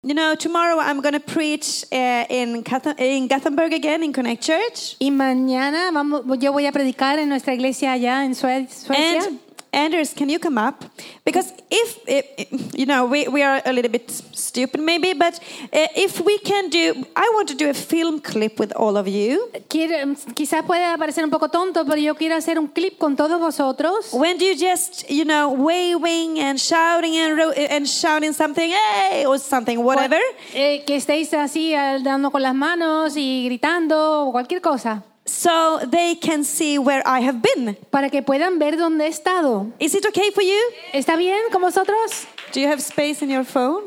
tomorrow I'm going to preach in Gothenburg again, in Connect Church. Y mañana yo voy a predicar en nuestra iglesia allá en Suecia. And Anders, can you come up? Because we are a little bit stupid maybe, but if we can I want to do a film clip with all of you. Quizás pueda parecer un poco tonto, pero yo quiero hacer un clip con todos vosotros. When you just, waving and shouting something, hey, or something, whatever. Que estéis así dando con las manos y gritando o cualquier cosa. So they can see where I have been. Para que puedan ver dónde he estado. Is it okay for you? ¿Está bien con vosotros? Do you have space in your phone?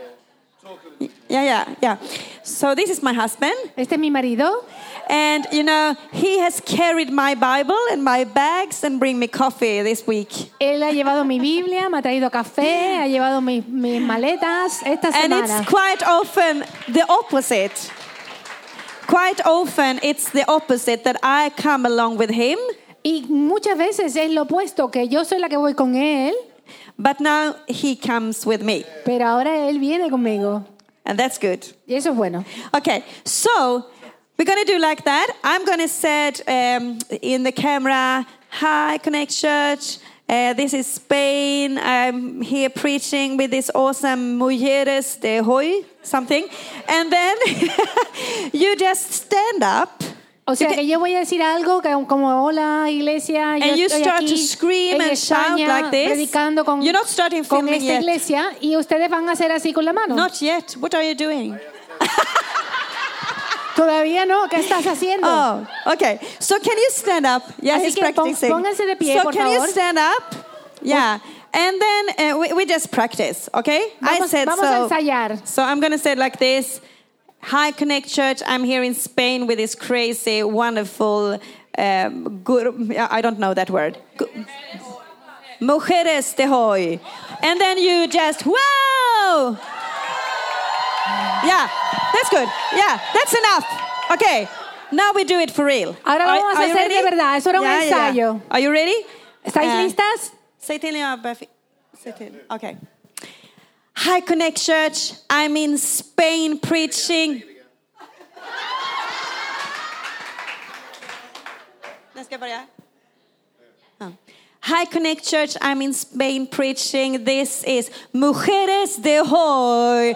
Yeah. So this is my husband. Este es mi marido. And, he has carried my Bible and my bags and bring me coffee this week. Él ha llevado mi Biblia, me ha traído café, ha llevado mis maletas esta semana. And it's quite often the opposite. Quite often it's the opposite, that I come along with him. Y muchas veces es lo opuesto, que yo soy la que voy con él. But now he comes with me. Pero ahora él viene conmigo. And that's good. Y eso es bueno. Okay, so we're going to do like that. I'm going to set in the camera, hi, Connect Church. This is Spain. I'm here preaching with this awesome Mujeres de Hoy, something. And then you just stand up. O sea, que yo voy a decir algo como hola, iglesia, yo and you estoy start aquí to scream and shout España, like this. predicando con, You're not starting con filming esta yet. iglesia y ustedes van a hacer así con la mano. Not yet. What are you doing? Todavía no. ¿Qué estás haciendo? Oh, okay. So can you stand up? Yeah, Así he's que practicing. pónganse de pie, so por can favor. you stand up? Yeah. And then we just practice, okay? Vamos a ensayar. So I'm going to say it like this. Hi, Connect Church. I'm here in Spain with this crazy, wonderful, good, I don't know that word. Mujeres de Hoy. And then you just, wow! Yeah, that's good. Yeah, that's enough. Okay, now we do it for real. Ahora vamos a hacer de verdad. Eso era un ensayo. Yeah. Are you ready? ¿Estáis listas? Say till you are perfect. Okay. Hi, Connect Church. I'm in Spain preaching. Let's go for that. Hi, Connect Church. I'm in Spain preaching. This is Mujeres de Hoy.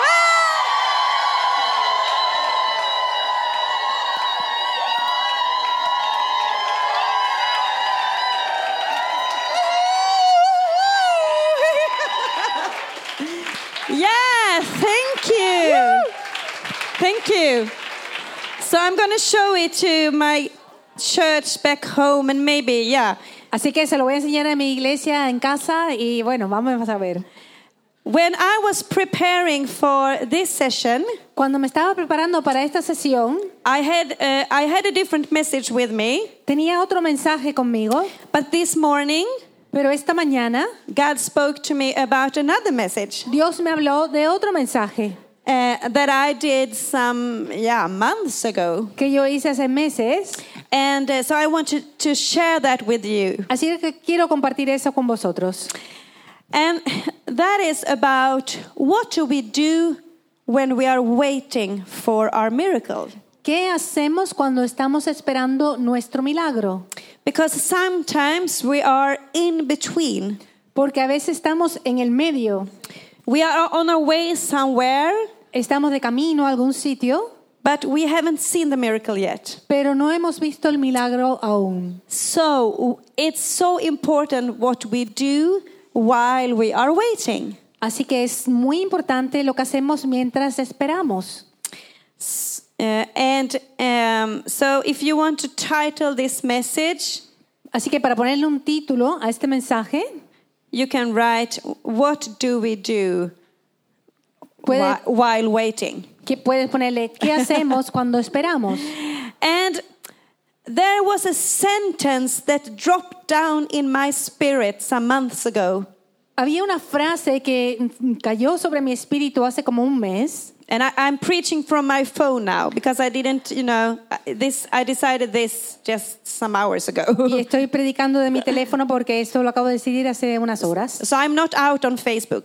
Yeah, thank you. Woo! Thank you. So I'm going to show it to my church back home and maybe, yeah. Así que se lo voy a enseñar a mi iglesia en casa y bueno, vamos a ver. When I was preparing for this session, cuando me estaba preparando para esta sesión, I had a different message with me. Tenía otro mensaje conmigo. But this morning, pero esta mañana, God spoke to me about another message. Dios me habló de otro mensaje. That I did some months ago. Que yo hice hace meses. And so I wanted to share that with you. Así que quiero compartir eso con vosotros. And that is about what do we do when we are waiting for our miracle. ¿Qué hacemos cuando estamos esperando nuestro milagro? Because sometimes we are in between. Porque a veces estamos en el medio. We are on our way somewhere. Estamos de camino a algún sitio. But we haven't seen the miracle yet. Pero no hemos visto el milagro aún. So it's so important what we do while we are waiting. Así que es muy importante lo que hacemos mientras esperamos. So if you want to title this message, así que para ponerle un título a este mensaje, you can write, what do we do while waiting? Que puedes ponerle, ¿qué hacemos cuando esperamos? And there was a sentence that dropped down in my spirit some months ago. Había una frase que cayó sobre mi espíritu hace como un mes. And I'm preaching from my phone now because I didn't, I decided this just some hours ago. Y estoy predicando de mi teléfono porque esto lo acabo de decidir hace unas horas. So I'm not out on Facebook.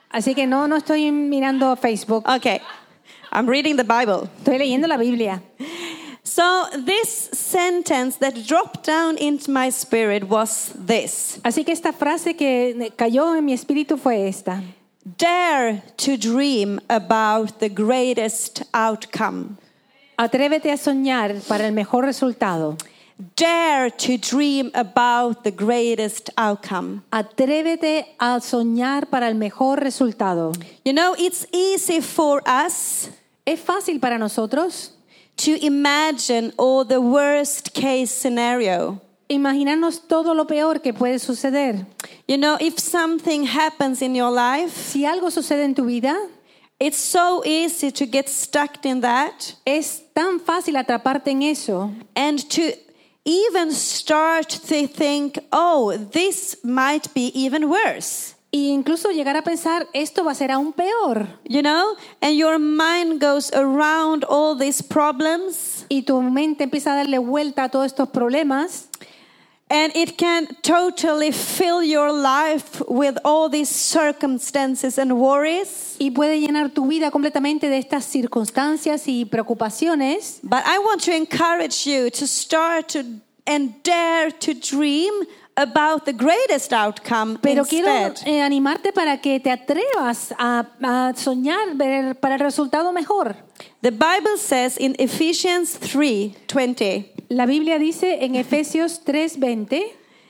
Así que no estoy mirando Facebook. Okay. I'm reading the Bible. Estoy leyendo la Biblia. So this sentence that dropped down into my spirit was this. Así que esta frase que cayó en mi espíritu fue esta. Dare to dream about the greatest outcome. Atrévete a soñar para el mejor resultado. Dare to dream about the greatest outcome. Atrévete a soñar para el mejor resultado. You know, it's easy for us Es fácil para nosotros to imagine all the worst case scenario. imaginarnos todo lo peor que puede suceder. You know, if something happens in your life, Si algo sucede en tu vida, it's so easy to get stuck in that es tan fácil atraparte en eso and to even start to think, oh, this might be even worse. e incluso llegar a pensar, esto va a ser aún peor. You know, and your mind goes around all these problems, Y tu mente empieza a darle vuelta a todos estos problemas and it can totally fill your life with all these circumstances and worries. y puede llenar tu vida completamente de estas circunstancias y preocupaciones. But I want to encourage you to start to and dare to dream about the greatest outcome Pero quiero instead. animarte para que te atrevas a soñar para el resultado mejor. The Bible says in Ephesians 3:20, La Biblia dice en Efesios 3:20,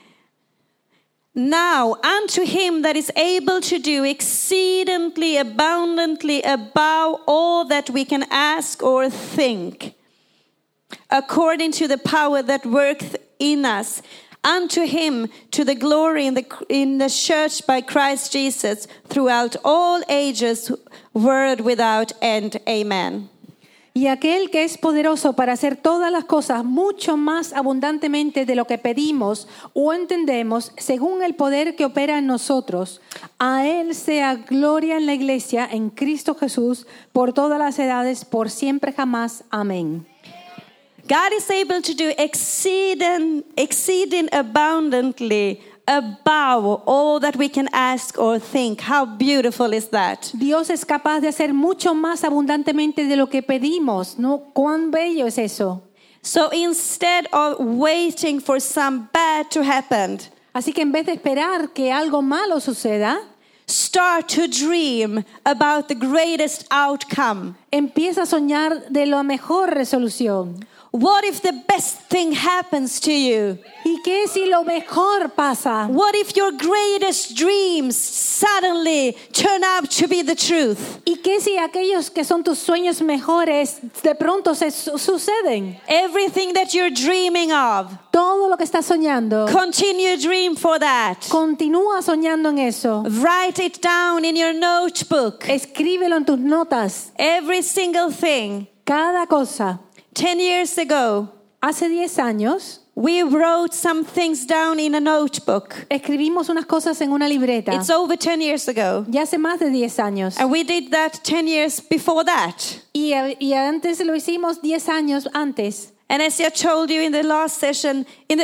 now unto him that is able to do exceedingly abundantly above all that we can ask or think, according to the power that worketh in us, unto him to the glory in the church by Christ Jesus throughout all ages, word without end. Amen. y aquel que es poderoso para hacer todas las cosas mucho más abundantemente de lo que pedimos o entendemos, según el poder que opera en nosotros, a él sea gloria en la iglesia, en Cristo Jesús, por todas las edades, por siempre jamás. Amén. God is able to do exceeding abundantly above all that we can ask or think. How beautiful is that? Dios es capaz de hacer mucho más abundantemente de lo que pedimos, ¿no? ¿Cuán bello es eso? So instead of waiting for some bad to happen, Así que en vez de esperar que algo malo suceda, start to dream about the greatest outcome. empieza a soñar de la mejor resolución. What if the best thing happens to you? ¿Y qué si lo mejor pasa? What if your greatest dreams suddenly turn out to be the truth? ¿Y qué si aquellos que son tus sueños mejores de pronto suceden? Everything that you're dreaming of, Todo lo que estás soñando, continue to dream for that. continúa soñando en eso. Write it down in your notebook. Escríbelo en tus notas. Every single thing. Cada cosa. 10 years ago, Hace 10 años we wrote some things down in a notebook. escribimos unas cosas en una libreta. It's over 10 years ago. Ya hace más de 10 años. And we did that 10 years before that. Y antes lo hicimos 10 años antes. And as I told you in the last session,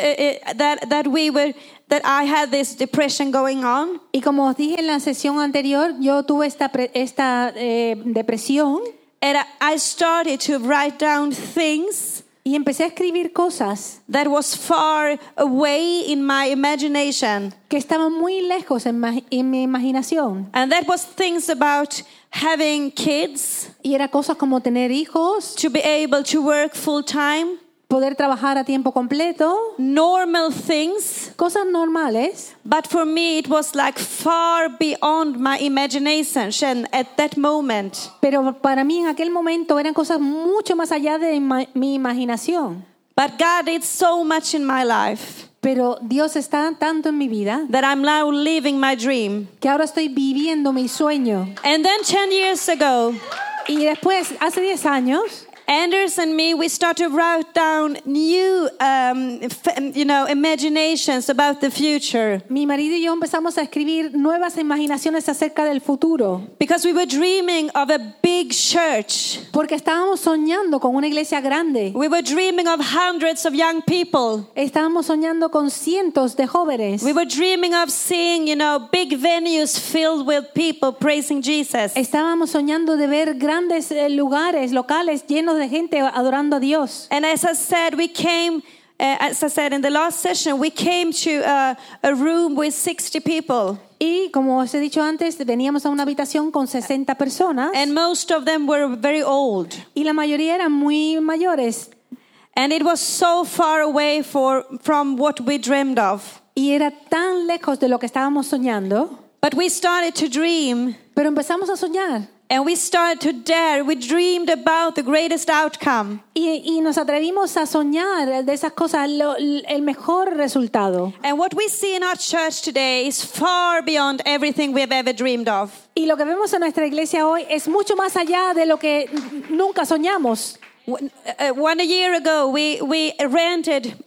that I had this depression going on. Y como os dije en la sesión anterior, yo tuve esta depresión. And I started to write down things Y empecé a escribir cosas that was far away in my imagination. que estaban muy lejos en mi imaginación. And that was things about having kids, Y era cosas como tener hijos, to be able to work full time, poder trabajar a tiempo completo, normal things. cosas normales. But for me, it was like far beyond my imagination at that moment. Pero para mí en aquel momento eran cosas mucho más allá de mi imaginación. But God did so much in my life Pero Dios está tanto en mi vida that I'm now living my dream. que ahora estoy viviendo mi sueño. And then 10 years ago, Y después, hace 10 años, Anders and me, we start to write down new, imaginations about the future. Mi marido y yo empezamos a escribir nuevas imaginaciones acerca del futuro. Because we were dreaming of a big church. Porque estábamos soñando con una iglesia grande. We were dreaming of hundreds of young people. Estábamos soñando con cientos de jóvenes. We were dreaming of seeing, big venues filled with people praising Jesus. Estábamos soñando de ver grandes lugares locales llenos de gente adorando a Dios. And as I said in the last session, we came to a room with 60 people. Y como os he dicho antes, veníamos a una habitación con 60 personas. And most of them were very old. Y la mayoría eran muy mayores. And it was so far away from what we dreamed of. Y era tan lejos de lo que estábamos soñando. But we started to dream. Pero empezamos a soñar. And we started to dare. We dreamed about the greatest outcome. Y nos atrevimos a soñar de esas cosas, el mejor resultado. And what we see in our church today is far beyond everything we have ever dreamed of. Y lo que vemos en nuestra iglesia hoy es mucho más allá de lo que nunca soñamos. Over a year ago, we rented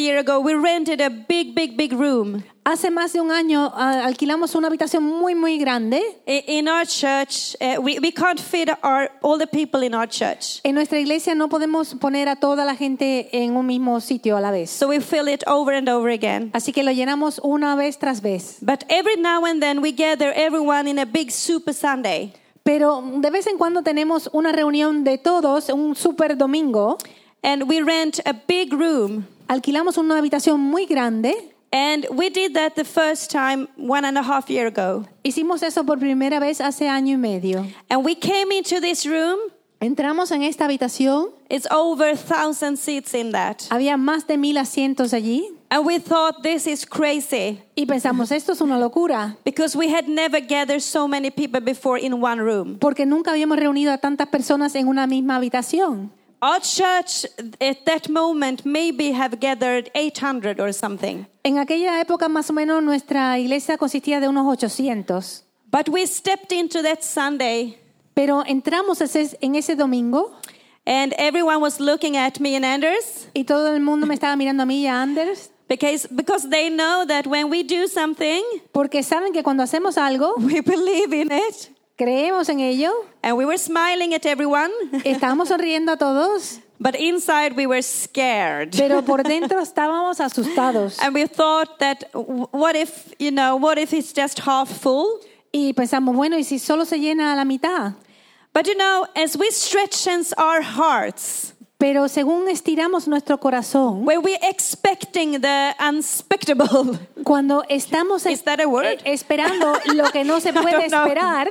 a big room. Hace más de un año alquilamos una habitación muy, muy grande. In our church, we can't fit all the people in our church. En nuestra iglesia no podemos poner a toda la gente en un mismo sitio a la vez. So we fill it over and over again. Así que lo llenamos una vez tras vez. But every now and then we gather everyone in a big Super Sunday. Pero de vez en cuando tenemos una reunión de todos, un super domingo. And we rent a big room. Alquilamos una habitación muy grande. And we did that the first time 1.5 years ago. Hicimos eso por primera vez hace año y medio. And we came into this room. Entramos en esta habitación. It's over 1,000 seats in that. Había más de 1,000 asientos allí. And we thought this is crazy. Y pensamos, esto es una locura. Because we had never gathered so many people before in one room. Porque nunca habíamos reunido a tantas personas en una misma habitación. Our church at that moment maybe have gathered 800 or something. En aquella época más o menos nuestra iglesia consistía de unos 800. But we stepped into that Sunday. Pero entramos en ese domingo. And everyone was looking at me and Anders. Y todo el mundo me estaba mirando a mí y a Anders. Because they know that when we do something, porque saben que cuando hacemos algo, we believe in it. Creemos en ello. And we were smiling at everyone. Estábamos sonriendo a todos. But inside we were scared. Pero por dentro estábamos asustados. And we thought that what if it's just half full? Y pensamos, bueno, ¿y si solo se llena a la mitad? But as we stretch our hearts, pero según estiramos nuestro corazón, when we're expecting the unspeakable, cuando estamos esperando lo que no se puede esperar,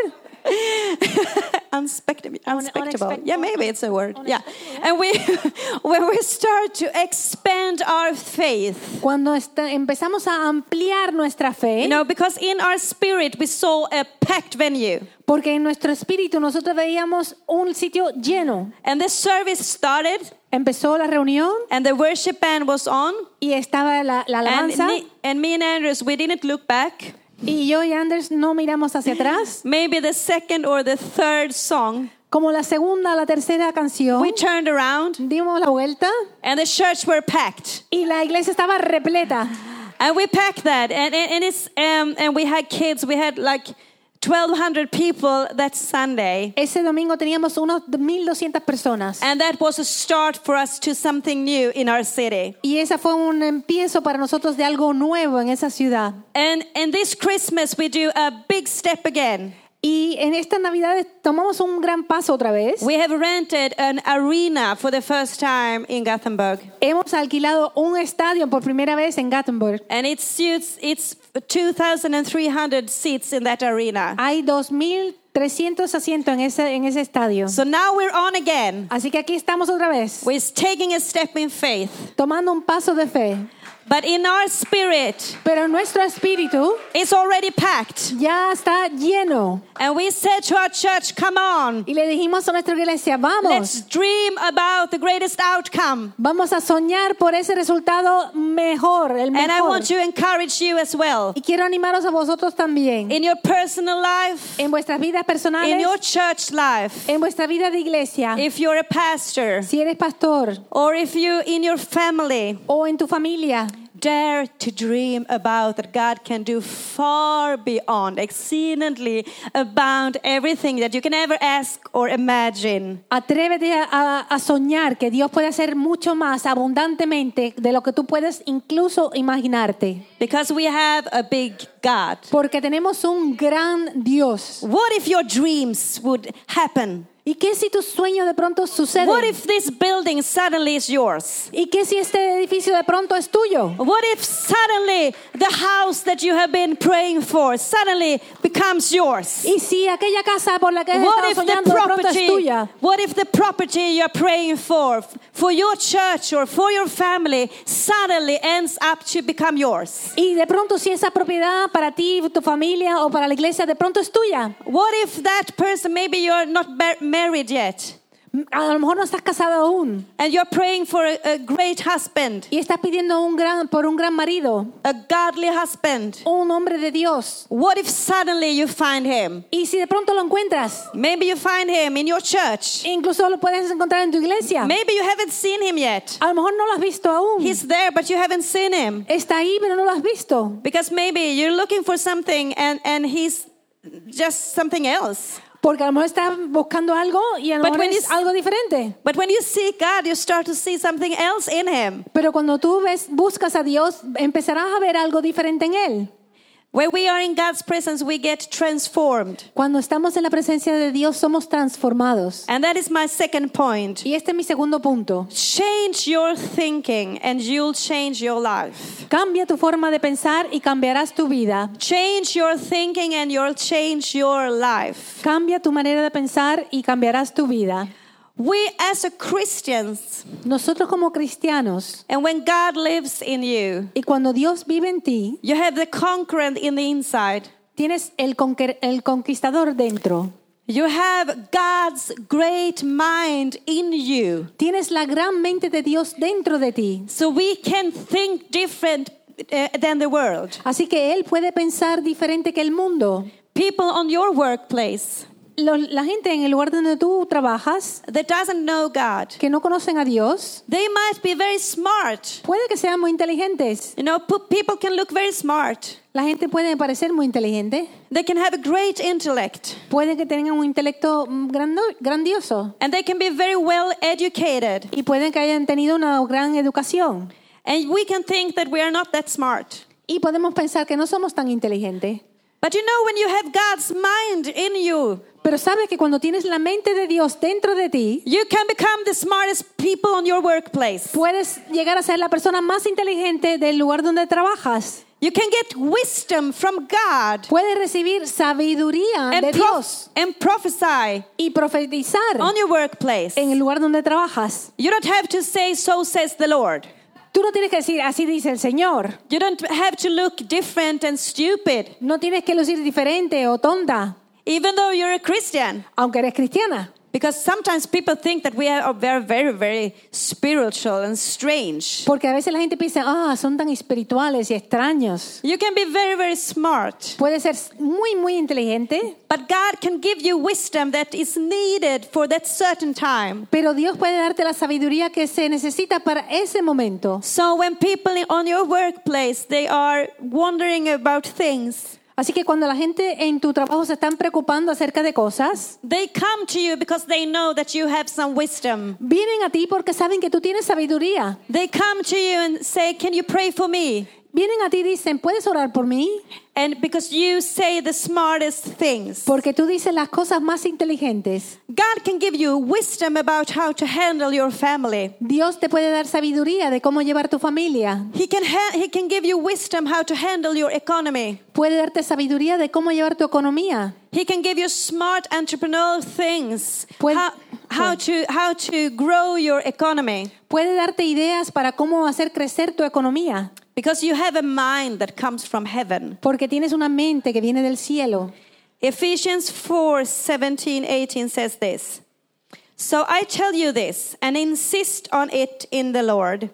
unspectable. Yeah, maybe it's a word. Yeah. And when we start to expand our faith. Cuando empezamos a ampliar nuestra fe. Because in our spirit we saw a packed venue. Porque en nuestro espíritu nosotros veíamos un sitio lleno. And the service started. Empezó la reunión. And the worship band was on. Y estaba la alabanza. And me and Andrews, we didn't look back. Y yo y Anders no miramos hacia atrás. Maybe the second or the third song. Como la segunda o la tercera canción. We turned around. Dimos la vuelta. And the church were packed. Y la iglesia estaba repleta. And we packed that. And we had kids. We had like 1,200 people that Sunday. Ese domingo teníamos unos 1,200 personas. And that was a start for us to something new in our city. Y esa fue un empiezo para nosotros de algo nuevo en esa ciudad. And this Christmas we do a big step again. Y en esta Navidad tomamos un gran paso otra vez. We have rented an arena for the first time in Gothenburg. Hemos alquilado un estadio por primera vez en Gothenburg. And it's 2,300 seats in that arena. Hay 2,300 asientos en ese estadio. So now we're on again. Así que aquí estamos otra vez. We're taking a step in faith. Tomando un paso de fe. But in our spirit, Pero nuestro espíritu it's already packed. ya está lleno. And we said to our church, come on, Y le dijimos a nuestra iglesia, vamos, let's dream about the greatest outcome. vamos a soñar por ese resultado mejor, el And I mejor. want to encourage you as well. Y quiero animaros a vosotros también, In your personal life, en vuestras vidas in personales, your church life, en vuestra vida de iglesia, if you're a pastor, si eres pastor or if you in your family, o en tu familia, dare to dream about that God can do far beyond, exceedingly abound everything that you can ever ask or imagine. atrévete a soñar que Dios puede hacer mucho más abundantemente de lo que tú puedes incluso imaginarte. Because we have a big God. Porque tenemos un gran Dios. What if your dreams would happen? ¿Y qué si tus sueños de pronto suceden? What if this building suddenly is yours? ¿Y qué si este edificio de pronto es tuyo? What if suddenly the house that you have been praying for suddenly becomes yours? ¿Y si aquella casa por la que has What estado if the soñando de pronto es property, tuya? what if the property you're praying for your church or for your family, suddenly ends up to become yours? Y de pronto si esa propiedad para ti, tu familia o para la iglesia de pronto es tuya. What if that person, maybe you're not married yet, A lo mejor no estás casado aún and you're praying for a great husband, y estás pidiendo por un gran marido, a godly husband. un hombre de Dios. What if suddenly you find him? Y si de pronto lo encuentras, Maybe you find him in your church. incluso lo puedes encontrar en tu iglesia. Maybe you haven't seen him yet. A lo mejor no lo has visto aún. He's there, but you haven't seen him. Está ahí, pero no lo has visto. Because maybe you're looking for something and he's just something else. Porque a lo mejor estás buscando algo y a lo But mejor when es you- algo diferente. But when you seek God, you start to see something else in him. Pero cuando tú buscas a Dios, empezarás a ver algo diferente en Él. When we are in God's presence, we get transformed. Cuando estamos en la presencia de Dios, somos transformados. And that is my second point. Y este es mi segundo punto. Change your thinking and you'll change your life. Cambia tu forma de pensar y cambiarás tu vida. Change your thinking and you'll change your life. Cambia tu manera de pensar y cambiarás tu vida. We as a Christians, Nosotros como cristianos, and when God lives in you, y cuando Dios vive en ti, you have the conqueror in the inside. tienes el conquistador dentro. You have God's great mind in you. Tienes la gran mente de Dios dentro de ti. So we can think different than the world. Así que Él puede pensar diferente que el mundo. People on your workplace La gente en el lugar donde tú trabajas, that doesn't know God, que no conocen a Dios, they might be very smart. puede que sean muy inteligentes. You know, people can look very smart. La gente puede parecer muy inteligente. They can have a great intellect. Puede que tengan un intelecto grandioso. And they can be very well educated. Y pueden que hayan tenido una gran educación. And we can think that we are not that smart. Y podemos pensar que no somos tan inteligentes. But you know, when you have God's mind in you, Pero sabes que cuando tienes la mente de Dios dentro de ti, you can become the smartest people on your workplace. puedes llegar a ser la persona más inteligente del lugar donde trabajas. You can get wisdom from God Puedes recibir sabiduría de Dios and prophesy y profetizar on your workplace. en el lugar donde trabajas. You don't have to say, so says the Lord. Tú no tienes que decir, así dice el Señor. You don't have to look different and stupid, No tienes que lucir diferente o tonta, even though you're a Christian. aunque eres cristiana. Because sometimes people think that we are very, very, very spiritual and strange. Porque a veces la gente piensa, son tan espirituales y extraños. You can be very, very smart, Puede ser muy, muy inteligente, but God can give you wisdom that is needed for that certain time. pero Dios puede darte la sabiduría que se necesita para ese momento. So when people on your workplace, they are wondering about things, Así que cuando la gente en tu trabajo se están preocupando acerca de cosas, they come to you because they know that you have some wisdom. vienen a ti porque saben que tú tienes sabiduría. They come to you and say, can you pray for me? Vienen a ti y dicen, ¿puedes orar por mí? And because you say the smartest things. Porque tú dices las cosas más inteligentes. God can give you wisdom about how to handle your family. Dios te puede dar sabiduría de cómo llevar tu familia. He can give you wisdom how to handle your economy. Puede darte sabiduría de cómo llevar tu economía. He can give you smart entrepreneurial things. Puede- How to grow your economy. Puede darte ideas para cómo hacer crecer tu economía. because you have a mind that comes from heaven. porque tienes una mente que viene del cielo. Ephesians 4:17-18 says this. So I tell you this, and insist on it in the Lord,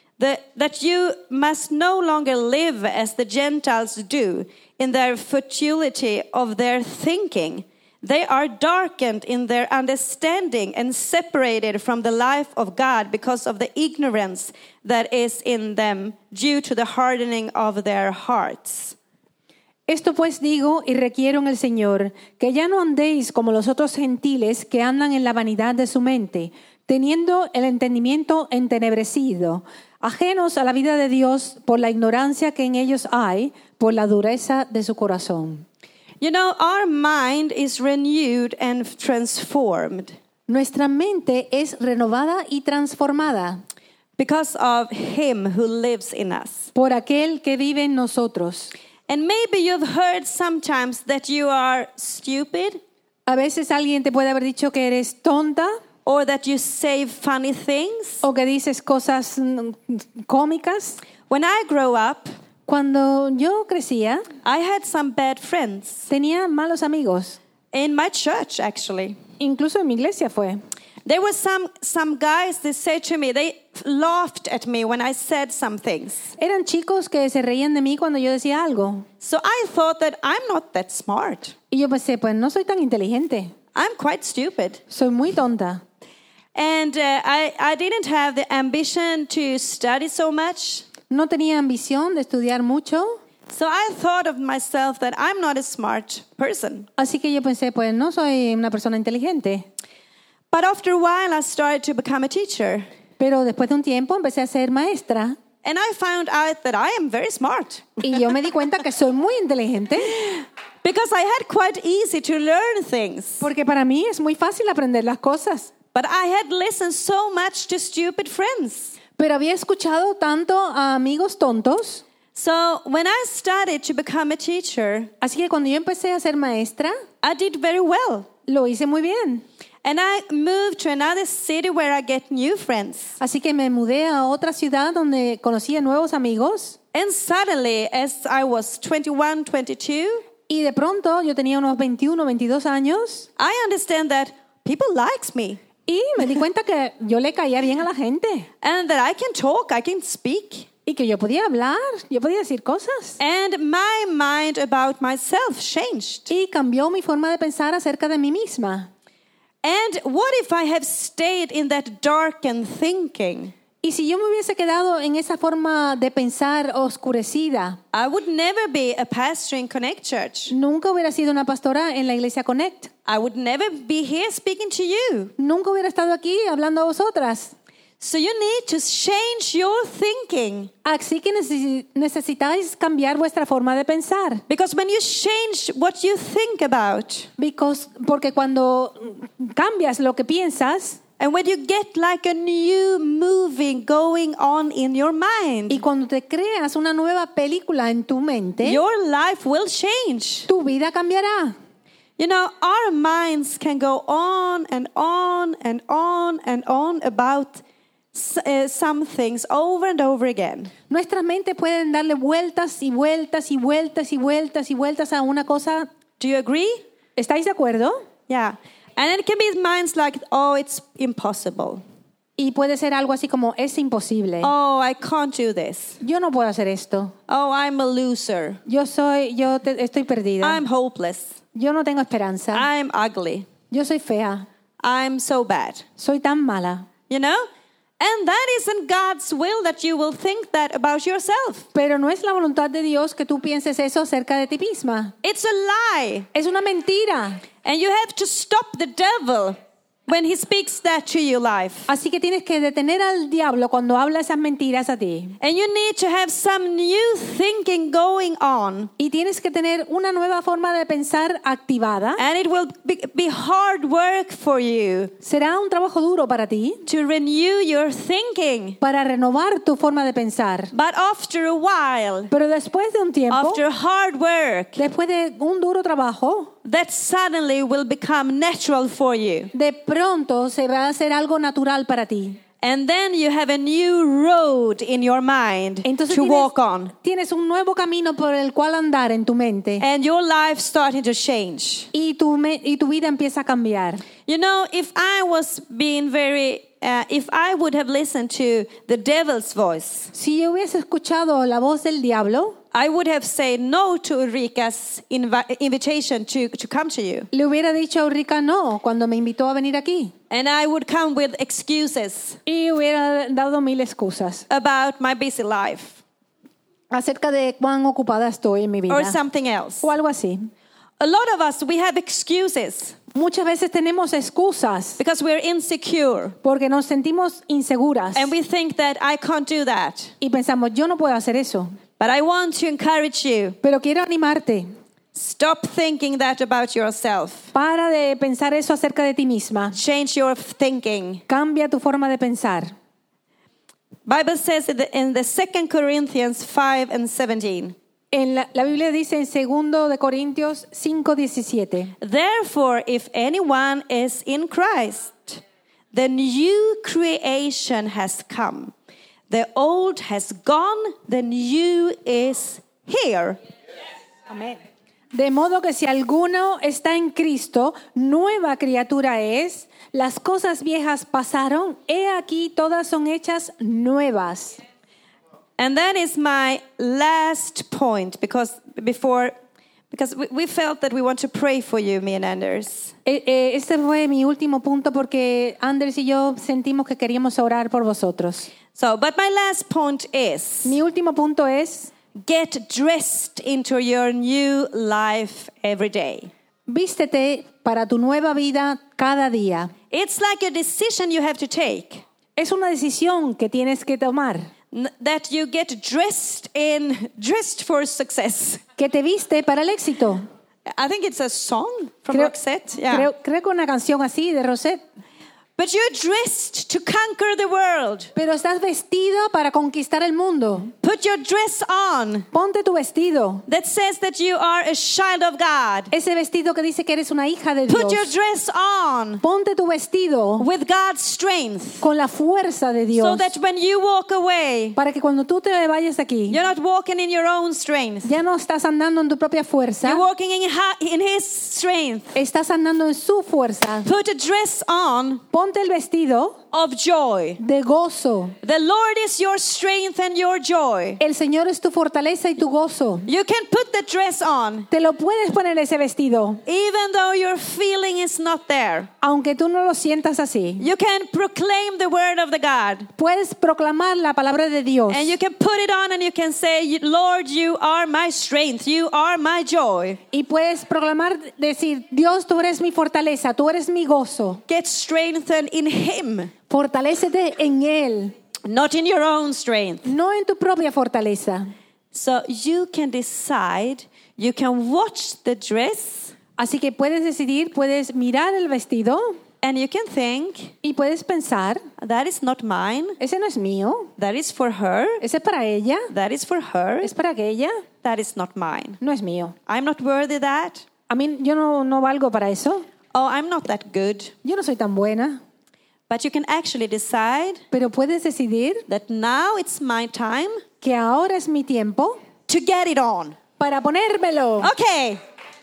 that you must no longer live as the Gentiles do in their futility of their thinking. They are darkened in their understanding and separated from the life of God because of the ignorance that is in them due to the hardening of their hearts. Esto pues digo y requiero en el Señor, que ya no andéis como los otros gentiles que andan en la vanidad de su mente, teniendo el entendimiento entenebrecido, ajenos a la vida de Dios por la ignorancia que en ellos hay, por la dureza de su corazón. You know, our mind is renewed and transformed Nuestra mente es renovada y transformada because of Him who lives in us. por aquel que vive en nosotros. And maybe you've heard sometimes that you are stupid A veces alguien te puede haber dicho que eres tonta or that you say funny things. o que dices cosas cómicas. When I grew up, Cuando yo crecía, I had some bad friends tenía malos amigos. in my church, actually. Incluso en mi iglesia fue. There were some guys that said to me, they laughed at me when I said some things. Eran chicos que se reían de mí cuando yo decía algo. So I thought that I'm not that smart. Y yo pensé, pues no soy tan inteligente. I'm quite stupid. Soy muy tonta. And I didn't have the ambition to study so much. No tenía ambición de estudiar mucho. So I thought of myself that I'm not a smart person. Así que yo pensé, pues no soy una persona inteligente. But after a while, I started to become a teacher. Pero después de un tiempo empecé a ser maestra. And I found out that I am very smart. Y yo me di cuenta que soy muy inteligente. Because I had quite easy to learn things. Porque para mí es muy fácil aprender las cosas. But I had listened so much to stupid friends. Pero había escuchado tanto a amigos tontos. So when I started to become a teacher, Así que cuando yo empecé a ser maestra, I did very well. lo hice muy bien. And I moved to another city where I get new friends. Así que me mudé a otra ciudad donde conocí a nuevos amigos. And suddenly, as I was 21, 22, Y de pronto yo tenía unos 21, 22 años. I understand that people likes me. Y me di cuenta que yo le caía bien a la gente. And that I can talk, I can speak. Y que yo podía hablar, yo podía decir cosas. And my mind about myself changed. Y cambió mi forma de pensar acerca de mí misma. And what if I have stayed in that darkened thinking? Y si yo me hubiese quedado en esa forma de pensar oscurecida, I would never be a pastor in Connect Church. nunca hubiera sido una pastora en la iglesia Connect. I would never be here speaking to you. Nunca hubiera estado aquí hablando a vosotras. So you need to change your thinking. Así que necesitáis cambiar vuestra forma de pensar. Because when you change what you think about, Porque cuando cambias lo que piensas and when you get like a new movie going on in your mind, y cuando te creas una nueva película en tu mente, your life will change. tu vida cambiará. You know, our minds can go on and on and on and on about some things over and over again. Nuestras mentes pueden darle vueltas y vueltas y vueltas y vueltas y vueltas a una cosa. Do you agree? ¿Estáis de acuerdo? Yeah. And it can be minds like, oh, it's impossible. Y puede ser algo así como, es imposible. Oh, I can't do this. Yo no puedo hacer esto. Oh, I'm a loser. Estoy perdida. I'm hopeless. Yo no tengo esperanza. I'm ugly. Yo soy fea. I'm so bad. Soy tan mala. You know? And that isn't God's will that you will think that about yourself. Pero no es la voluntad de Dios que tú pienses eso acerca de ti misma. It's a lie. Es una mentira. And you have to stop the devil when he speaks that to your life. Así que tienes que detener al diablo cuando habla esas mentiras a ti. And you need to have some new thinking going on. Y tienes que tener una nueva forma de pensar activada. And it will be hard work for you Será un trabajo duro para ti, to renew your thinking. para renovar tu forma de pensar. But after a while, Pero después de un tiempo, after hard work, después de un duro trabajo, that suddenly will become natural for you. de pronto se va a hacer algo natural para ti. And then you have a new road in your mind Entonces to walk on. tienes un nuevo camino por el cual andar en tu mente. And your life starting to change. Y tu vida empieza a cambiar. You know, if I was being if I would have listened to the devil's voice, Si yo hubiese escuchado la voz del diablo, I would have said no to Ulrika's invitation to come to you. le hubiera dicho a Ulrika no cuando me invitó a venir aquí. And I would come with excuses Y hubiera dado 1000 excusas about my busy life acerca de cuán ocupada estoy en mi vida. or something else. O algo así. A lot of us, we have excuses Muchas veces tenemos excusas because we're insecure. porque nos sentimos inseguras. And we think that I can't do that. Y pensamos, yo no puedo hacer eso. But I want to encourage you. Pero quiero animarte. Stop thinking that about yourself. Para de pensar eso acerca de ti misma. Change your thinking. Cambia tu forma de pensar. Bible says in the 2 Corinthians 5:17. La Biblia dice en 2 de Corintios 5:17. Therefore, if anyone is in Christ, the new creation has come. The old has gone, the new is here. Amén. De modo que si alguno está en Cristo, nueva criatura es. Las cosas viejas pasaron, he aquí todas son hechas nuevas. And that is my last point because we felt that we want to pray for you, me and Anders. Este fue mi último punto porque Anders y yo sentimos que queríamos orar por vosotros. So, but my last point is Mi último punto es, get dressed into your new life every day. vístete para tu nueva vida cada día. It's like a decision you have to take. Es una decisión que tienes que tomar. That you get dressed for success. Que te viste para el éxito. I think it's a song from Creo Roxette. Yeah. que una canción así de Rosette. But you're dressed to conquer the world. Pero estás vestido para conquistar el mundo. Put your dress on. Ponte tu vestido. That says that you are a child of God. Ese vestido que dice que eres una hija de Dios. Put your dress on Ponte tu vestido with God's strength. con la fuerza de Dios. So that when you walk away, Para que cuando tú te vayas de aquí, you're not walking in your own strength. ya no estás andando en tu propia fuerza. You're walking in His strength. Estás andando en su fuerza. Put a dress on Ponte el vestido of joy. de gozo. The Lord is your strength and your joy. El Señor es tu fortaleza y tu gozo. You can put the dress on Te lo puedes poner ese vestido, even though your feeling is not there. aunque tú no lo sientas así. You can proclaim the word of the God. Puedes proclamar la palabra de Dios. And you can put it on and you can say, Lord, you are my strength. You are my joy. Y puedes proclamar, decir, Dios, tú eres mi fortaleza, tú eres mi gozo. Get strengthened in Him, Fortalécete en Él, not in your own strength. no en tu propia fortaleza. So you can decide, you can watch the dress, Así que puedes decidir, puedes mirar el vestido and you can think, y puedes pensar, that is not mine. ese no es mío, That is for her. ese es para ella, That is for her. es para aquella, That is not mine. no es mío. I'm not worthy of that. A mí yo no valgo para eso, Oh, I'm not that good. yo no soy tan buena, But you can actually decide pero puedes decidir that now it's my time que ahora es mi tiempo to get it on. para ponérmelo. Okay.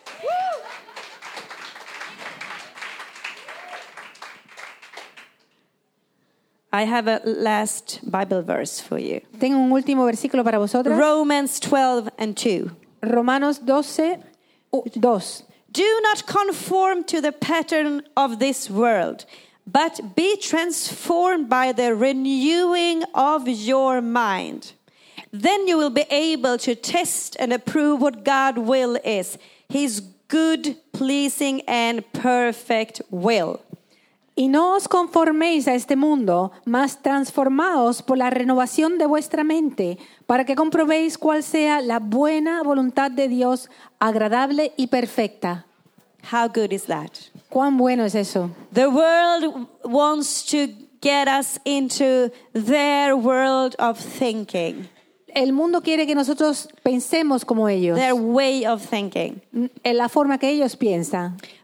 I have a last Bible verse for you. Tengo un último versículo para vosotros. Romans 12:2. Romanos 12:2. Do not conform to the pattern of this world, but be transformed by the renewing of your mind. Then you will be able to test and approve what God's will is, His good, pleasing, and perfect will. Y no os conforméis a este mundo, mas transformaos por la renovación de vuestra mente, para que comprobéis cuál sea la buena voluntad de Dios, agradable y perfecta. How good is that? ¿Cuán bueno es eso? The world wants to get us into their world of thinking, El mundo quiere que nosotros pensemos como ellos, their way of thinking. en la forma que ellos piensan.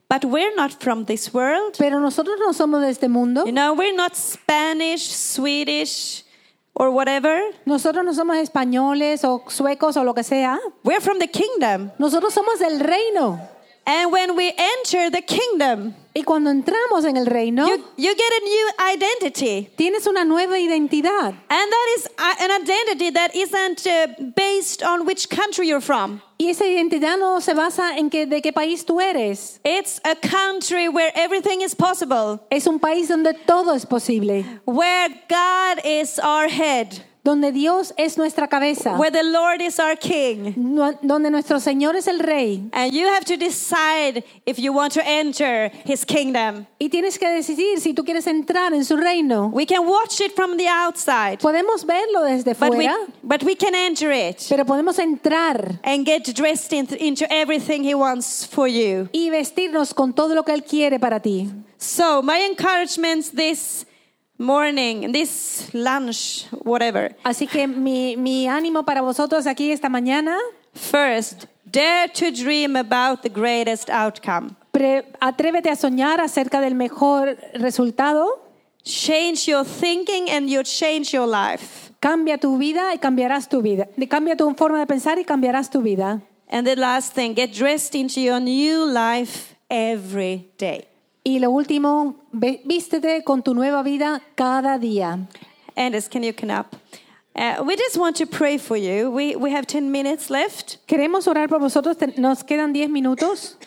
But we're not from this world. Pero nosotros no somos de este mundo. You know, we're not Spanish, Swedish, or whatever. Nosotros no somos españoles o suecos o lo que sea. We're from the kingdom. Nosotros somos del reino. And when we enter the kingdom, Y cuando entramos en el reino, you get a new identity. tienes una nueva identidad. And that is an identity that isn't based on which country you're from. Y esa identidad no se basa en de qué país tú eres. It's a country where everything is possible, Es un país donde todo es posible. where God is our head, Donde Dios es nuestra cabeza. where the Lord is our king. Donde nuestro Señor es el rey. And you have to decide if you want to enter his kingdom. Y tienes que decidir si tú quieres entrar en su reino. We can watch it from the outside, Podemos verlo desde fuera, but we can enter it pero podemos entrar and get dressed into everything he wants for you. y vestirnos con todo lo que Él quiere para ti. So my encouragement this morning, this lunch, whatever. Así que mi ánimo para vosotros aquí esta mañana, First, dare to dream about the greatest outcome. atrévete a soñar acerca del mejor resultado. Change your thinking and you change your life. Cambia tu vida y cambiarás tu vida. Cambia tu forma de pensar y cambiarás tu vida. And the last thing, get dressed into your new life every day. Y lo último, vístete con tu nueva vida cada día. Anders, can you come up? We just want to pray for you. We have 10 minutes left. Queremos orar por vosotros. Nos quedan 10 minutos.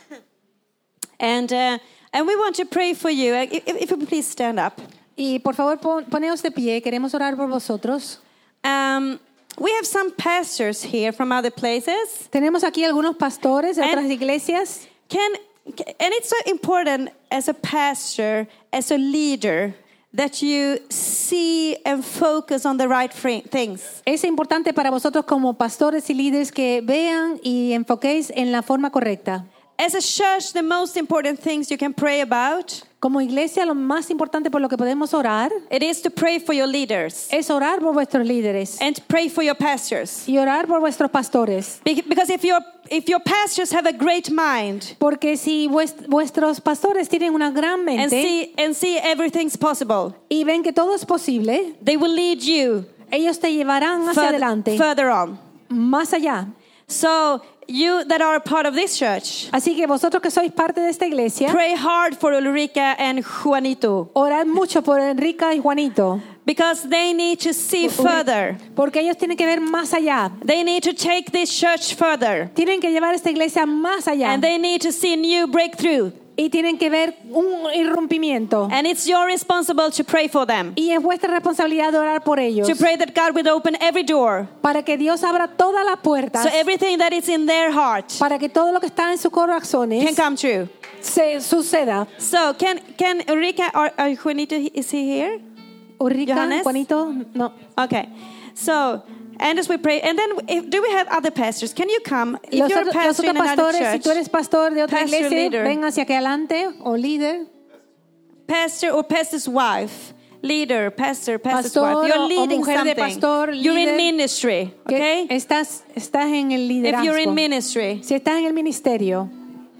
And we want to pray for you. If you please stand up. Y por favor, poneos de pie. Queremos orar por vosotros. We have some pastors here from other places. Tenemos aquí algunos pastores de otras iglesias. And it's so important as a pastor, as a leader, that you see and focus on the right things. Es importante para vosotros como pastores y líderes que vean y enfoquéis en la forma correcta. As a church, the most important things you can pray about, Como iglesia, lo más importante por lo que podemos orar it is to pray for your leaders es orar por vuestros líderes and pray for your pastors. y orar por vuestros pastores. Because if your pastors have a great mind Porque si vuestros pastores tienen una gran mente and see everything's possible, y ven que todo es posible, they will lead you ellos te llevarán hacia adelante, further on. más allá. So you that are a part of this church, Así que vosotros que sois parte de esta iglesia, pray hard for Ulrika and Juanito, orad mucho por Enrica y Juanito, because they need to see further. porque ellos tienen que ver más allá. They need to take this church further. Tienen que llevar esta iglesia más allá. And they need to see new breakthrough. Y tienen que ver un irrumpimiento. And it's your responsibility to pray for them. Y es vuestra responsabilidad de orar por ellos. To pray that God will open every door. Para que Dios abra todas las puertas. So everything that is in their heart Para que todo lo que está en sus corazones can come true. se suceda. So can Ulrika or Juanito, is he here? Ulrika, Johannes? Juanito, no. Okay. So, and as we pray, and then do we have other pastors? Can you come? If Los you're a otros pastor in another pastores, si church, tú eres pastor de otra pastor, iglesia, leader. ven hacia aquí adelante, o líder, pastor or pastor's wife, leader, pastor's Pastor wife, you're o leading mujer de something. pastor, You're in líder. ministry, que okay? estás en el If you're in liderazgo. ministry, Si estás en el ministerio,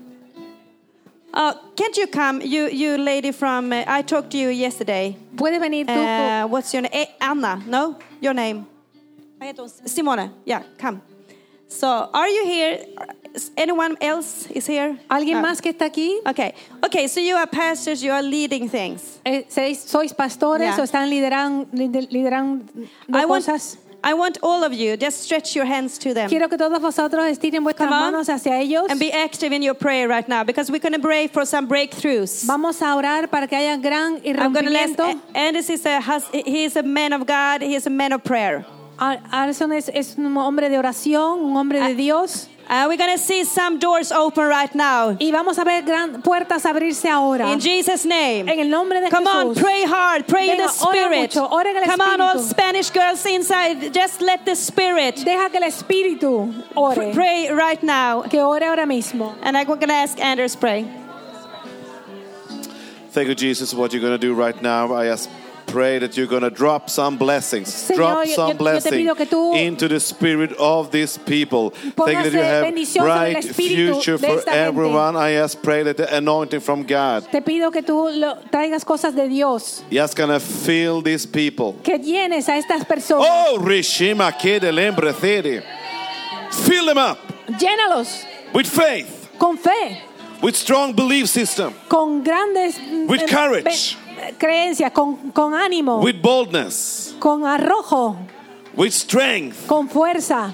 can't you come? You lady from, I talked to you yesterday. puedes venir tú. What's your name? Anna, no? Your name? Simona, yeah, come. So, are you here? Anyone else is here? ¿Alguien más que está aquí? Okay, so you are pastors, you are leading things. ¿Sois pastores Yeah. o están liderando cosas? I want all of you, just stretch your hands to them. Quiero que todos vosotros estiren vuestras Come on. manos hacia ellos. And be active in your prayer right now, because we're going to pray for some breakthroughs. Vamos a orar para que haya gran I'm going to let irrumpimiento. Anders he is a man of God, he is a man of prayer. Arson es un hombre de oración, un hombre de Dios. We're going to see some doors open right now. Y vamos a ver puertas abrirse ahora. In Jesus' name. En el nombre de Come on, Jesús. pray hard, pray in Venga, the ora Spirit. mucho, ora en el Come on, all Espíritu. Spanish girls inside, just let the Spirit Deja que el Espíritu ore. pray right now. Que ore ahora mismo. And I'm going to ask Anders pray. Thank you, Jesus, for what you're going to do right now. I ask pray that you're going to drop some blessings. Señor, Drop yo some te blessing pido que tú into the spirit of these people. Thank you that you have bendición sobre el bright espíritu future de for esta gente. everyone. I just pray that the anointing from God Te pido que tú traigas cosas de Dios, just going to fill these people. que llenes a estas personas. Oh, Rishima Kede Lembre Thede. Fill them up Llénalos with faith, con fe, with strong belief system, con grandes With courage. creencias, con ánimo, with boldness, con arrojo, with strength con fuerza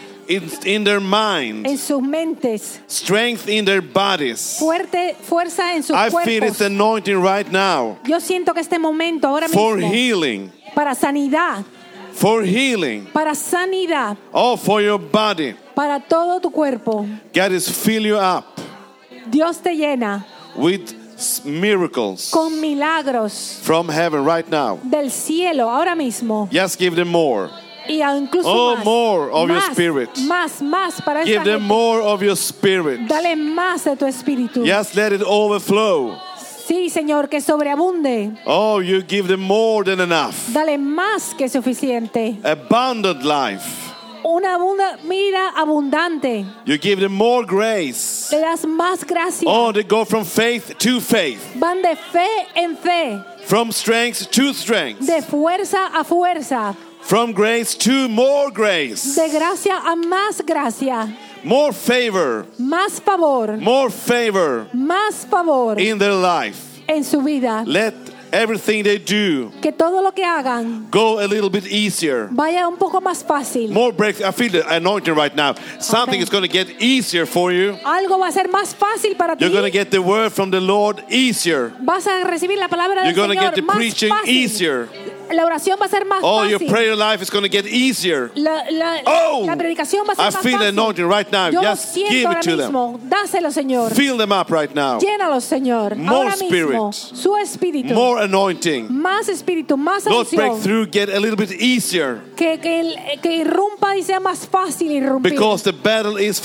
in their mind, en sus mentes, strength in their bodies. fuerza en sus I feel cuerpos. it's anointing right now Yo siento que este momento ahora for mismo healing, para sanidad, for healing. para sanidad, Oh, for your body. para todo tu cuerpo. God is fill you up Dios te llena with miracles con milagros from heaven right now. del cielo ahora mismo. Just give them more. Y incluso Oh, más, more of your más, spirit. más para esta Give them gente. more of your spirit. Dale más de tu espíritu. Just let it overflow. Sí, Señor, que sobreabunde. Oh, you give them more than enough. Dale más que suficiente. Abundant life. Una vida abundante. You give them more grace. Le das más gracia. Oh, they go from faith to faith. Van de fe en fe. From strength to strength. De fuerza a fuerza. From grace to more grace. De gracia a más gracia. More favor. Más favor. More favor Más favor in their life. en su vida. Let everything they do Que todo lo que hagan go a little bit easier. vaya un poco más fácil. More breakthrough. I feel the anointing right now. Something Okay. is going to get easier for you. Algo va a ser más fácil para ti. You're going to get the word from the Lord easier. Vas a recibir la palabra del You're going to Señor get the más preaching fácil. easier. La oración va a ser más Oh, fácil. your prayer life is going to get easier. Oh, La predicación va a ser I más feel the fácil. anointing right now. Yo lo Just siento give ahora it to them. mismo. Dáselo, Señor. Fill them up right now. Llénalos, Señor. More Ahora mismo. spirit. Su espíritu. More anointing. Más espíritu, más God's unción. breakthrough get a little bit easier Que irrumpa y sea más fácil irrumpir. because the battle is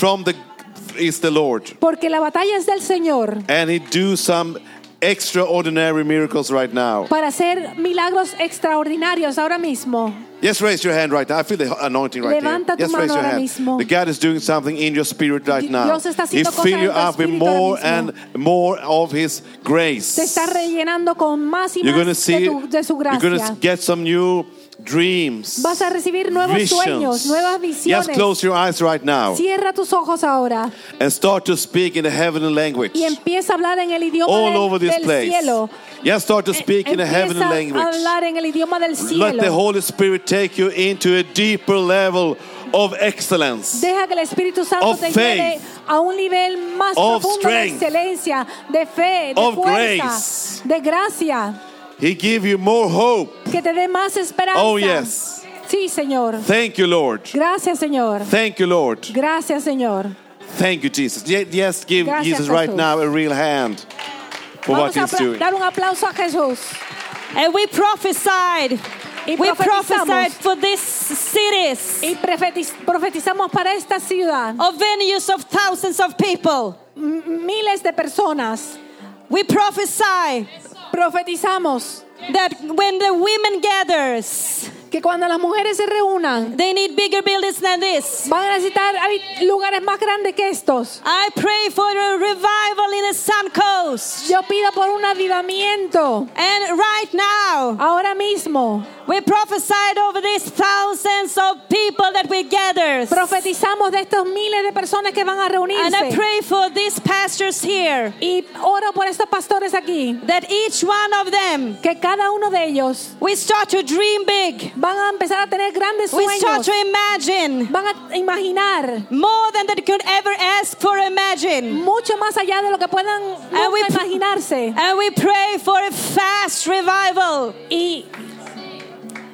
the Lord, Porque la batalla es del Señor. and He do some extraordinary miracles right now. Para hacer milagros extraordinarios ahora mismo. Just raise your hand right now. I feel the anointing right Levanta there. tu Just raise mano your ahora hand. mismo. The God is doing something in your spirit right now. Dios está He haciendo cosas fill en you tu up with espíritu more ahora and more of His grace. Te está rellenando con más y You're going to más see. de su You're going to gracia. get some new dreams. Vas a recibir nuevos sueños, nuevas Just visiones. close your eyes right now Cierra tus ojos ahora and start to speak in the heavenly language y empieza a hablar en el idioma all over this del place. cielo. Just start to speak in the heavenly Empieza a language. hablar en el idioma del Let the cielo. Holy Spirit take you into a deeper level of excellence. Deja que el Espíritu Santo Of te faith. lleve a un nivel más Of profundo de strength. excelencia, de fe, de Of fuerza, grace. de gracia, He give you more hope. que te dé más esperanza. Oh, yes. Sí, Señor. Thank you, Lord. Gracias, Señor. Thank you, Lord. Gracias, Señor. Thank you, Jesus. Yes, give Gracias, Jesus right Jesús. now a real hand for what Vamos a He's doing. dar un aplauso a Jesús. And we prophesied. Y We profetizamos. prophesied for these cities Y profetizamos para esta ciudad. of venues of thousands of people. Miles de personas. We prophesy Profetizamos that when the women gathers, que cuando las mujeres se reúnan, they need bigger buildings than this. van a necesitar lugares más grandes que estos. I pray for a revival in the Sun Coast. Yo pido por un avivamiento. And right now, Ahora mismo we prophesied over these thousands of people that we gather. profetizamos de estos miles de personas que van a And I reunirse. pray for these pastors here, Y oro por estos pastores aquí, that each one of them, que cada uno de ellos we start to dream big. van a empezar a tener grandes We start sueños. to imagine Van a imaginar more than they could ever ask for, imagine. mucho más allá de lo que puedan And we- nunca imaginarse. And we pray for a fast revival. Y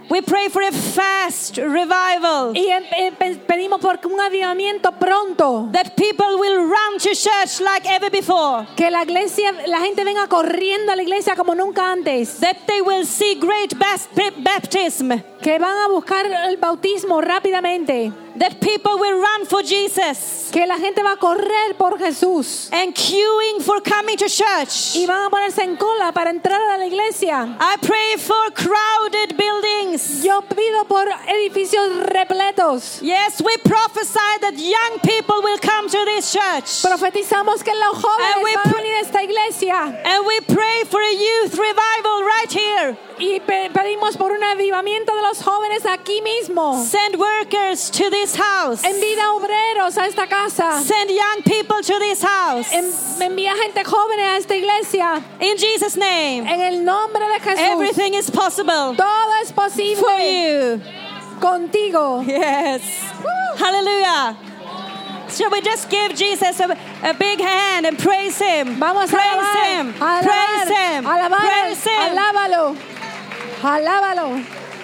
We pray for a fast revival. Y pedimos por un avivamiento pronto. That people will run to church like ever before. Que la gente venga corriendo a la iglesia como nunca antes. That they will see great baptism. Que van a buscar el bautismo rápidamente. That people will run for Jesus. Que la gente va a correr por Jesús. And queuing for coming to church. Y van a ponerse en cola para entrar a la iglesia. I pray for crowded buildings. Yo pido por edificios repletos. Yes, we prophesy that young people will come to this church. Profetizamos que los jóvenes van a venir a esta iglesia. And we pray for a youth revival right here. Y pedimos por un avivamiento de los jóvenes aquí mismo. Send workers to this house. Envía obreros a esta casa. Send young people to this house. Envía gente joven a esta iglesia. In Jesus' name. En el nombre de Jesús. Everything is possible. Todo es posible. For you. Contigo. Yes. Hallelujah. Shall we just give Jesus a big hand and praise Him? Vamos a praise Him. Praise Him. Praise Him. Alábalo. Alábalo.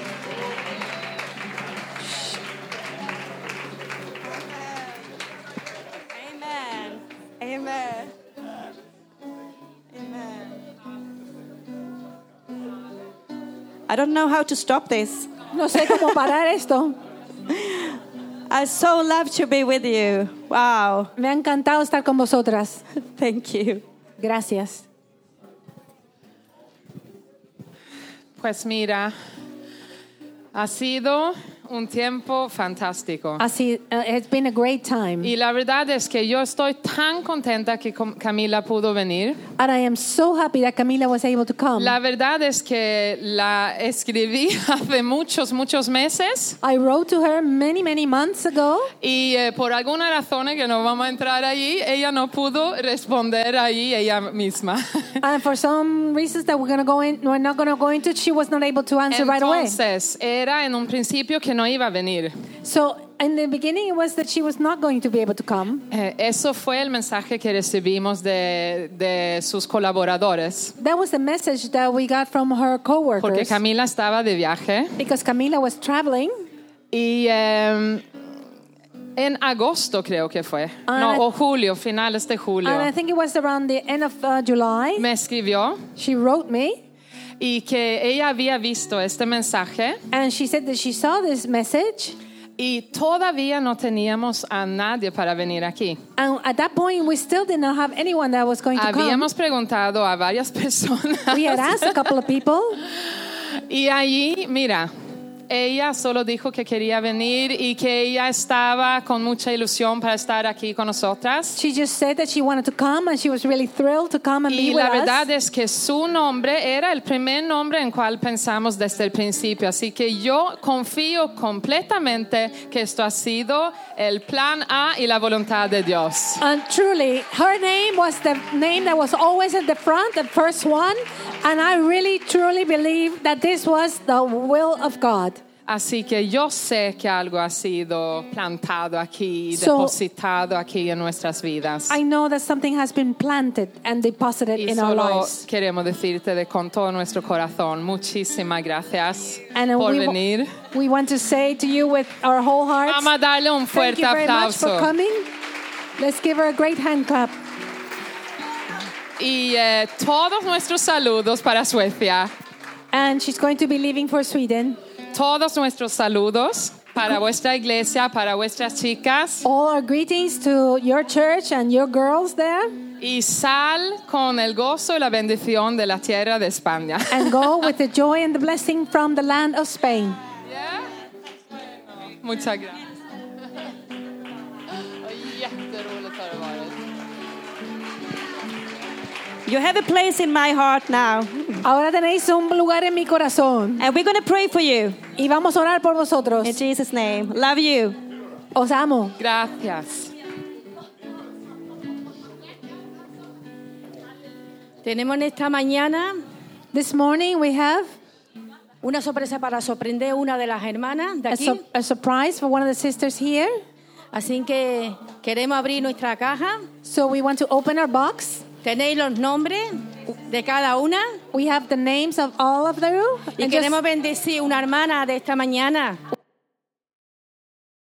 Amen. Amen. Amen. I don't know how to stop this. No sé cómo parar esto. I so love to be with you. Wow. Me ha encantado estar con vosotras. Thank you. Gracias. Pues mira, ha sido un tiempo fantástico. It's been a great time. Y la verdad es que yo estoy tan contenta que Camila pudo venir. And I am so happy that Camila was able to come. La verdad es que la escribí hace muchos meses. I wrote to her many months ago. Y por alguna razón que no vamos a entrar allí, ella no pudo responder allí ella misma. And for some reasons that we're not going to go into, she was not able to answer right away. Entonces, era en un principio que no iba a venir. So in the beginning it was that she was not going to be able to come. Eso fue el mensaje que recibimos de sus colaboradores. That was the message that we got from her coworkers. Porque Camila estaba de viaje. Because Camila was traveling. Y en agosto creo que fue. O julio, finales de julio. And I think it was around the end of July. Me escribió. She wrote me. Y que ella había visto este mensaje. And she said that she saw this message. Y todavía no teníamos a nadie para venir aquí. And at that point, we still did not have anyone that was going to come. Habíamos preguntado a varias personas. We had asked a couple of people. Y allí, mira, ella solo dijo que quería venir y que ella estaba con mucha ilusión para estar aquí con nosotras. She just said that she wanted to come and she was really thrilled to come and be with us. Y la verdad es que su nombre era el primer nombre en cual pensamos desde el principio. Así que yo confío completamente que esto ha sido el plan A y la voluntad de Dios. And truly, her name was the name that was always at the front, the first one. And I really, truly believe that this was the will of God. Así que yo sé que algo ha sido plantado aquí, depositado aquí en nuestras vidas. I know that something has been planted and deposited in our lives. Y solo queremos decirte con todo nuestro corazón, muchísimas gracias and por venir. We want to say to you with our whole hearts, vamos a darle un fuerte thank you very much aplauso. for coming. Let's give her a great hand clap. Y todos nuestros saludos para Suecia. And she's going to be leaving for Sweden. Todos nuestros saludos para vuestra iglesia, para vuestras chicas. All our greetings to your church and your girls there. Y sal con el gozo y la bendición de la tierra de España. And go with the joy and the blessing from the land of Spain. Yeah? Muchas gracias. You have a place in my heart now. Ahora tenéis un lugar en mi corazón. And we're going to pray for you. Y vamos a orar por vosotros. In Jesus' name. Love you. Os amo. Gracias. Tenemos en esta mañana This morning we have una sorpresa para sorprender a una de las hermanas de aquí. a surprise for one of the sisters here. Así que queremos abrir nuestra caja. So we want to open our box. Tenéis los nombres. de cada una. We have the names of all of you. Y And queremos bendecir una hermana de esta mañana.